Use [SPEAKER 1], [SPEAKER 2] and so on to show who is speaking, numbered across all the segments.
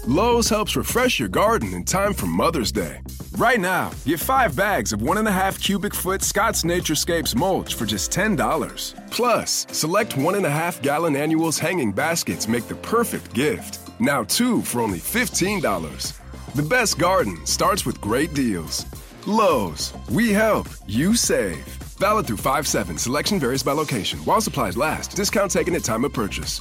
[SPEAKER 1] Lowe's helps refresh your garden in time for Mother's Day. Right now, get 5 bags of 1.5 cubic foot Scott's Naturescapes mulch for just $10. Plus, select 1.5 gallon annuals hanging baskets make the perfect gift. Now 2 for only $15. The best garden starts with great deals. Lowe's, we help, you save. Valid through 5/7. Selection varies by location. While supplies last. Discount taken at time of purchase.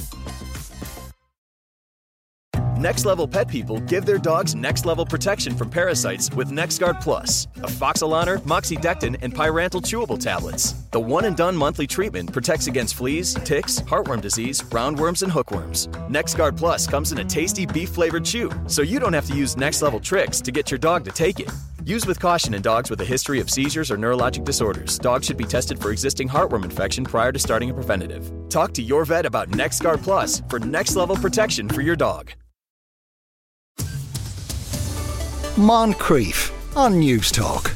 [SPEAKER 2] Next Level pet people give their dogs next level protection from parasites with NexGard Plus, afoxolaner, moxidectin, and pyrantel chewable tablets. The one-and-done monthly treatment protects against fleas, ticks, heartworm disease, roundworms, and hookworms. NexGard Plus comes in a tasty beef-flavored chew, so you don't have to use Next Level tricks to get your dog to take it. Use with caution in dogs with a history of seizures or neurologic disorders. Dogs should be tested for existing heartworm infection prior to starting a preventative. Talk to your vet about NexGard Plus for next level protection for your dog.
[SPEAKER 3] Moncrief on News Talk.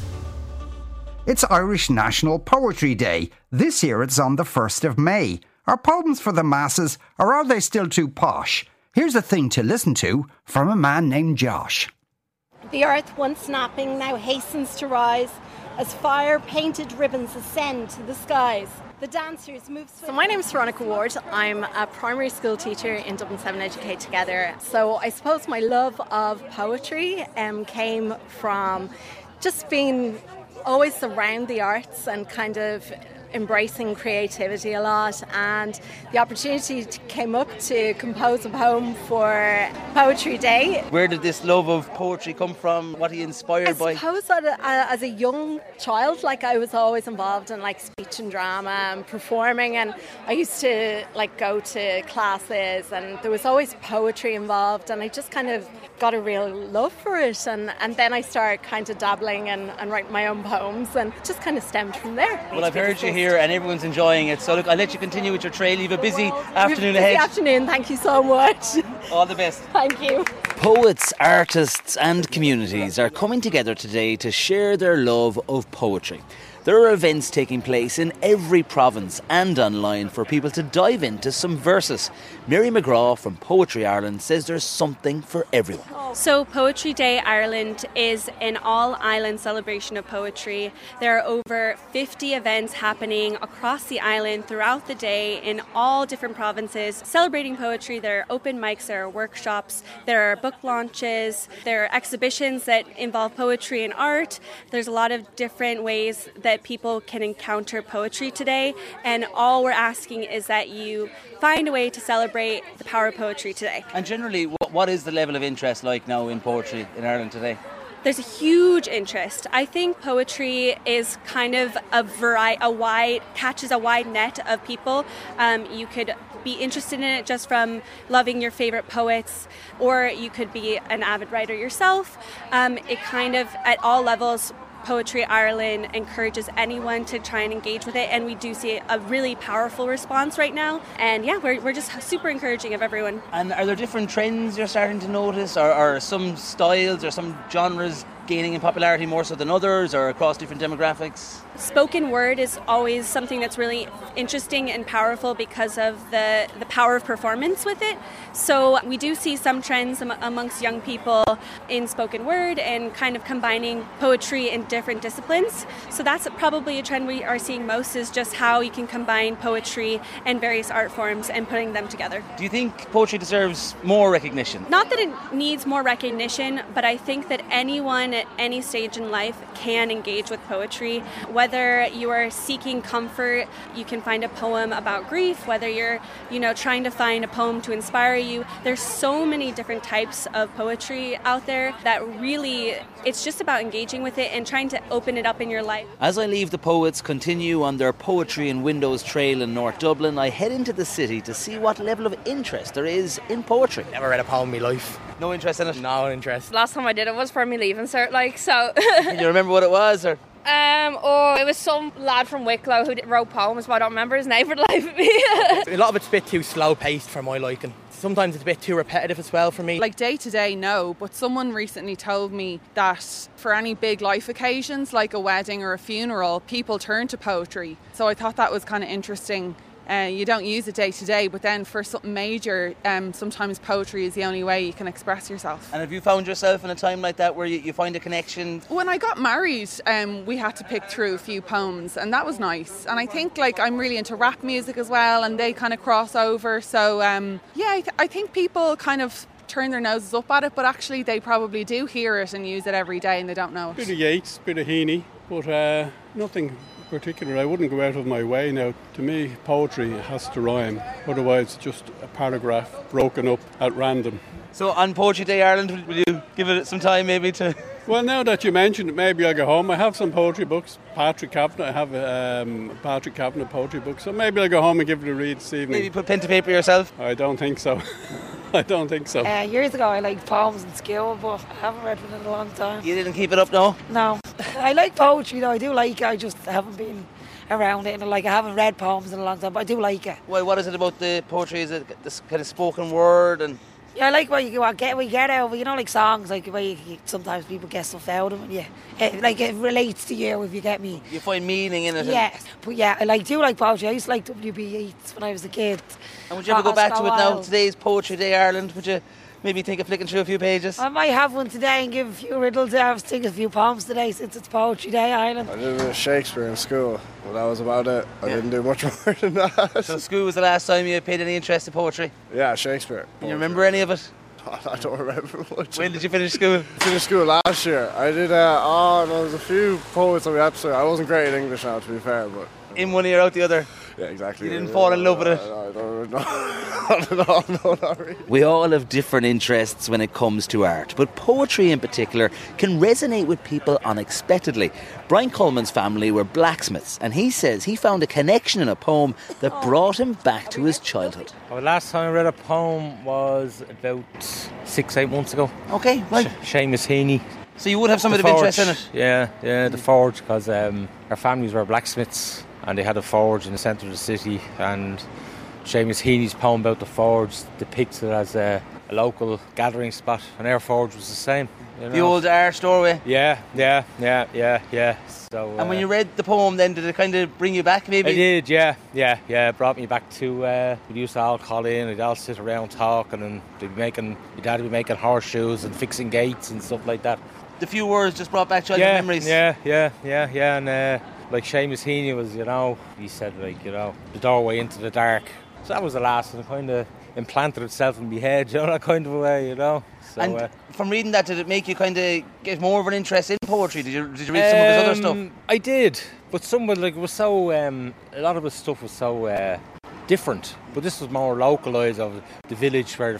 [SPEAKER 4] It's Irish National Poetry Day. This year it's on the 1st of May. Are poems for the masses, or are they still too posh? Here's a thing to listen to from a man named Josh.
[SPEAKER 5] The earth, once snapping, now hastens to rise as fire-painted ribbons ascend to the skies. The dancers move swiftly.
[SPEAKER 6] So my name is Veronica Ward. I'm a primary school teacher in Dublin 7 Educate Together. So I suppose my love of poetry came from just being always around the arts and kind of embracing creativity a lot, and the opportunity came up to compose a poem for Poetry Day.
[SPEAKER 7] Where did this love of poetry come from? What are you inspired by?
[SPEAKER 6] I suppose that as a young child, I was always involved in speech and drama and performing, and I used to go to classes, and there was always poetry involved, and I just kind of got a real love for it, and then I started kind of dabbling and writing my own poems, and it just kind of stemmed from there.
[SPEAKER 7] Well, I've heard you here and everyone's enjoying it, so look, I'll let you continue with your trail. You have a busy afternoon ahead.
[SPEAKER 6] Busy afternoon, thank you so much.
[SPEAKER 7] All the best.
[SPEAKER 6] Thank you.
[SPEAKER 7] Poets, artists and communities are coming together today to share their love of poetry. There are events taking place in every province and online for people to dive into some verses. Mary McGraw from Poetry Ireland says there's something for everyone.
[SPEAKER 8] So Poetry Day Ireland is an all-island celebration of poetry. There are over 50 events happening across the island throughout the day in all different provinces celebrating poetry. There are open mics, there are workshops, there are book launches, there are exhibitions that involve poetry and art. There's a lot of different ways that people can encounter poetry today, and all we're asking is that you find a way to celebrate the power of poetry today.
[SPEAKER 7] And generally, what is the level of interest like now in poetry in Ireland today?
[SPEAKER 8] There's a huge interest. I think poetry is kind of catches a wide net of people. You could be interested in it just from loving your favorite poets, or you could be an avid writer yourself. It kind of, at all levels, Poetry Ireland encourages anyone to try and engage with it, and we do see a really powerful response right now. And yeah, we're just super encouraging of everyone.
[SPEAKER 7] And are there different trends you're starting to notice, or some styles or some genres gaining in popularity more so than others, or across different demographics?
[SPEAKER 8] Spoken word is always something that's really interesting and powerful because of the power of performance with it. So we do see some trends amongst young people in spoken word and kind of combining poetry in different disciplines. So that's probably a trend we are seeing most, is just how you can combine poetry and various art forms and putting them together.
[SPEAKER 7] Do you think poetry deserves more recognition?
[SPEAKER 8] Not that it needs more recognition, but I think that anyone at any stage in life can engage with poetry. Whether you are seeking comfort, you can find a poem about grief. Whether you're, trying to find a poem to inspire you, there's so many different types of poetry out there that really, it's just about engaging with it and trying to open it up in your life.
[SPEAKER 7] As I leave the poets continue on their Poetry and Windows trail in North Dublin, I head into the city to see what level of interest there is in poetry.
[SPEAKER 9] Never read a poem in my life.
[SPEAKER 7] No interest in it?
[SPEAKER 9] No interest.
[SPEAKER 10] Last time I did it was for me leaving cert, so.
[SPEAKER 7] Can you remember what it was, or?
[SPEAKER 10] It was some lad from Wicklow who wrote poems, but I don't remember his name for the life of me.
[SPEAKER 9] A lot of it's a bit too slow-paced for my liking. Sometimes it's a bit too repetitive as well for me.
[SPEAKER 11] Day to day, no, but someone recently told me that for any big life occasions, like a wedding or a funeral, people turn to poetry. So I thought that was kind of interesting You don't use it day to day, but then for something major, sometimes poetry is the only way you can express yourself.
[SPEAKER 7] And have you found yourself in a time like that where you find a connection?
[SPEAKER 11] When I got married, we had to pick through a few poems, and that was nice. And I think I'm really into rap music as well, and they kind of cross over. So I think people kind of turn their noses up at it, but actually they probably do hear it and use it every day and they don't know it.
[SPEAKER 12] Bit of Yeats, bit of Heaney, but nothing particular. I wouldn't go out of my way now. To me, poetry has to rhyme, otherwise it's just a paragraph broken up at random.
[SPEAKER 7] So on Poetry Day Ireland, will you give it some time maybe to...
[SPEAKER 12] Well, now that you mentioned it, maybe I'll go home. I have some poetry books. Patrick Kavanagh, I have a Patrick Kavanagh poetry book, so maybe I'll go home and give it a read this evening.
[SPEAKER 7] Maybe put pen to paper yourself?
[SPEAKER 12] I don't think so. I don't think so.
[SPEAKER 13] Years ago I liked poems in school, but I haven't read one in a long time.
[SPEAKER 7] You didn't keep it up, no?
[SPEAKER 13] No. I like poetry though, I do like it, I just haven't been around it, and I haven't read poems in a long time, but I do like it.
[SPEAKER 7] Well, what is it about the poetry? Is it this kind of spoken word? And
[SPEAKER 13] yeah, I like what you get out of it, like songs, like where sometimes people get stuff out of it, it relates to you, if you get me.
[SPEAKER 7] You find meaning in it.
[SPEAKER 13] Yes, but yeah, I do like poetry. I used to like W.B. Yeats when I was a kid.
[SPEAKER 7] And would you ever go back to it now? Today's Poetry Day Ireland, would you maybe think of flicking through a few pages?
[SPEAKER 13] I might have one today and give a few riddles. I was thinking a few poems today since it's Poetry Day Ireland.
[SPEAKER 14] I did a bit of Shakespeare in school, but that was about it. I didn't do much more than that.
[SPEAKER 7] So school was the last time you paid any interest in poetry?
[SPEAKER 14] Yeah, Shakespeare.
[SPEAKER 7] Can you remember any of it?
[SPEAKER 14] I don't remember much.
[SPEAKER 7] When did you finish school?
[SPEAKER 14] Finished school last year. I did, there was a few poets on the episode. I wasn't great at English now, to be fair, but...
[SPEAKER 7] In one ear, out the other?
[SPEAKER 14] Yeah, exactly.
[SPEAKER 7] You didn't fall in love with it?
[SPEAKER 14] No, not at all, no, not really.
[SPEAKER 7] We all have different interests when it comes to art, but poetry in particular can resonate with people unexpectedly. Brian Coleman's family were blacksmiths, and he says he found a connection in a poem that brought him back to his childhood.
[SPEAKER 15] Well, last time I read a poem was about 6-8 months ago.
[SPEAKER 7] Okay, right.
[SPEAKER 15] Seamus Heaney.
[SPEAKER 7] So you would have some of the interest in it?
[SPEAKER 15] Yeah, the forge, because our families were blacksmiths and they had a forge in the centre of the city, and Seamus Heaney's poem about the forge depicts it as a local gathering spot, and our forge was the same. You know?
[SPEAKER 7] The old art doorway?
[SPEAKER 15] Yeah. So,
[SPEAKER 7] and when you read the poem then, did it kind of bring you back maybe?
[SPEAKER 15] It did, yeah. It brought me back to, we used to all call in, we'd all sit around talking, and my dad would be making horseshoes and fixing gates and stuff like that.
[SPEAKER 7] The few words just brought back childhood memories?
[SPEAKER 15] Yeah, and like Seamus Heaney was, he said, the doorway into the dark. So that was the last, and it kind of implanted itself in my head, that kind of a way, So,
[SPEAKER 7] and from reading that, did it make you kind of get more of an interest in poetry? Did you read some of his other stuff?
[SPEAKER 15] I did, but some of it was so, a lot of his stuff was so different. But this was more localised of the village where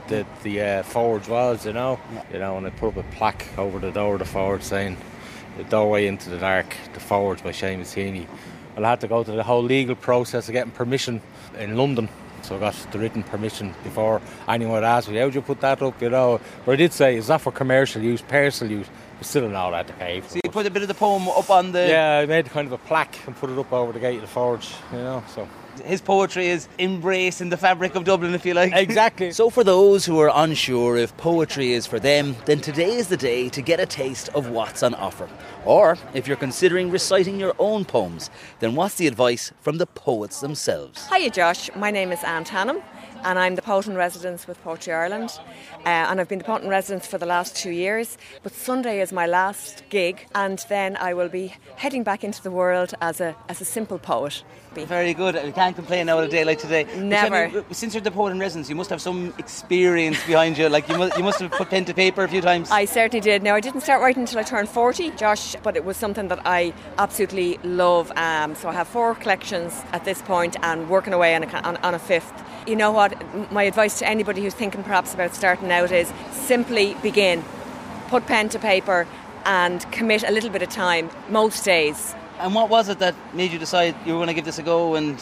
[SPEAKER 15] the forge was, and I put up a plaque over the door of the forge saying, "The doorway into the dark, the forge" by Seamus Heaney. Well, I had to go through the whole legal process of getting permission in London. So I got the written permission before anyone would ask me, how would you put that up, But I did say, it's not for commercial use, personal use. But still an all had to pay for it.
[SPEAKER 7] So you put a bit of the poem up on the...
[SPEAKER 15] Yeah, I made kind of a plaque and put it up over the gate of the forge, so...
[SPEAKER 7] His poetry is embracing the fabric of Dublin, if you like.
[SPEAKER 15] Exactly.
[SPEAKER 7] So for those who are unsure if poetry is for them, then today is the day to get a taste of what's on offer. Or, if you're considering reciting your own poems, then what's the advice from the poets themselves?
[SPEAKER 16] Hiya Josh, my name is Anne Tannum and I'm the Poet in Residence with Poetry Ireland. And I've been the Poet in Residence for the last 2 years, but Sunday is my last gig, and then I will be heading back into the world as a simple poet.
[SPEAKER 7] Very good. You can't complain now on a day like today.
[SPEAKER 16] Never.
[SPEAKER 7] Since you're the Poet in Residence, you must have some experience behind you. Like you must have put pen to paper a few times.
[SPEAKER 16] I certainly did. Now, I didn't start writing until I turned 40, Josh, but it was something that I absolutely love. So I have 4 collections at this point and working away on a 5th. You know what? My advice to anybody who's thinking perhaps about starting out is simply begin. Put pen to paper and commit a little bit of time, most days.
[SPEAKER 7] And what was it that made you decide you were going to give this a go and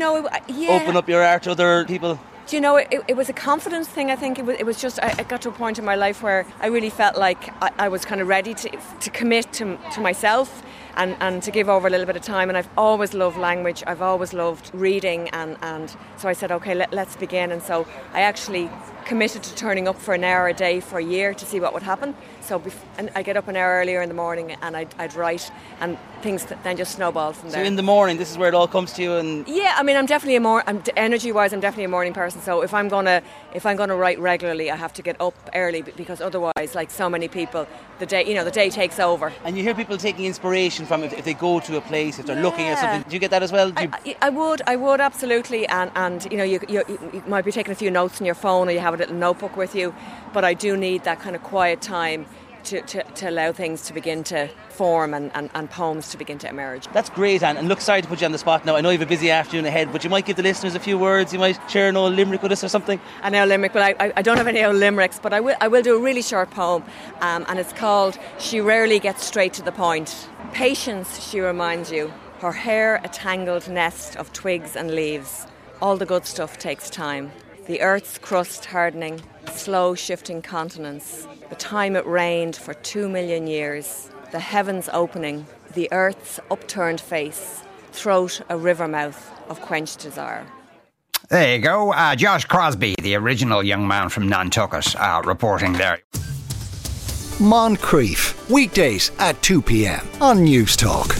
[SPEAKER 16] open
[SPEAKER 7] up your art to other people?
[SPEAKER 16] Do you know, it was a confidence thing, I think. It was just, I got to a point in my life where I really felt like I was kind of ready to commit to myself and to give over a little bit of time. And I've always loved language, I've always loved reading, and so I said, okay, let's begin. And so I actually committed to turning up for an hour a day for a year to see what would happen. So and I get up an hour earlier in the morning and I'd write, and things then just snowball from there.
[SPEAKER 7] So in the morning, this is where it all comes to you, and
[SPEAKER 16] yeah, I mean, I'm definitely energy-wise, I'm definitely a morning person. So if I'm gonna write regularly, I have to get up early, because otherwise, like so many people, the day takes over.
[SPEAKER 7] And you hear people taking inspiration from if they go to a place, if they're looking at something. Do you get that as well?
[SPEAKER 16] I would absolutely, and you might be taking a few notes on your phone, or you have a little notebook with you, but I do need that kind of quiet time to allow things to begin to form and poems to begin to emerge.
[SPEAKER 7] That's great, Anne. And look, sorry to put you on the spot now. I know you have a busy afternoon ahead, but you might give the listeners a few words. You might share an old limerick with us or something.
[SPEAKER 16] An old limerick, but I don't have any old limericks, but I will do a really short poem, and it's called She Rarely Gets Straight to the Point. Patience, she reminds you. Her hair a tangled nest of twigs and leaves. All the good stuff takes time. The earth's crust hardening, slow shifting continents. The time it rained for 2 million years. The heavens opening, the earth's upturned face. Throat a river mouth of quenched desire.
[SPEAKER 4] There you go. Josh Crosby, the original young man from Nantucket, reporting there.
[SPEAKER 3] Moncrief, weekdays at 2 p.m. on News Talk.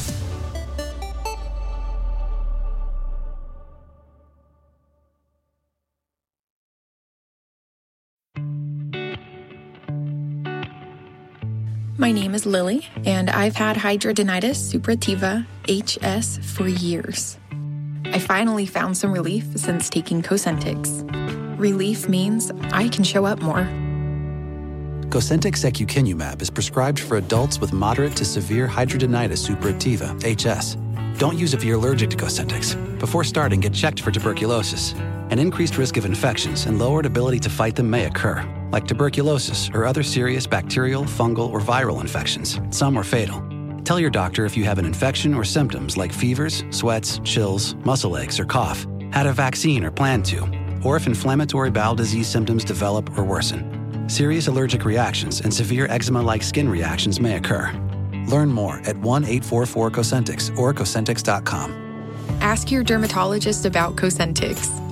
[SPEAKER 17] My name is Lily, and I've had hidradenitis suppurativa, HS, for years. I finally found some relief since taking Cosentyx. Relief means I can show up more.
[SPEAKER 18] Cosentyx secukinumab is prescribed for adults with moderate to severe hidradenitis suppurativa, HS. Don't use if you're allergic to Cosentyx. Before starting, get checked for tuberculosis. An increased risk of infections and lowered ability to fight them may occur, like tuberculosis or other serious bacterial, fungal, or viral infections. Some are fatal. Tell your doctor if you have an infection or symptoms like fevers, sweats, chills, muscle aches, or cough, had a vaccine or plan to, or if inflammatory bowel disease symptoms develop or worsen. Serious allergic reactions and severe eczema-like skin reactions may occur. Learn more at 1-844-COSENTYX or Cosentyx.com.
[SPEAKER 17] Ask your dermatologist about Cosentyx.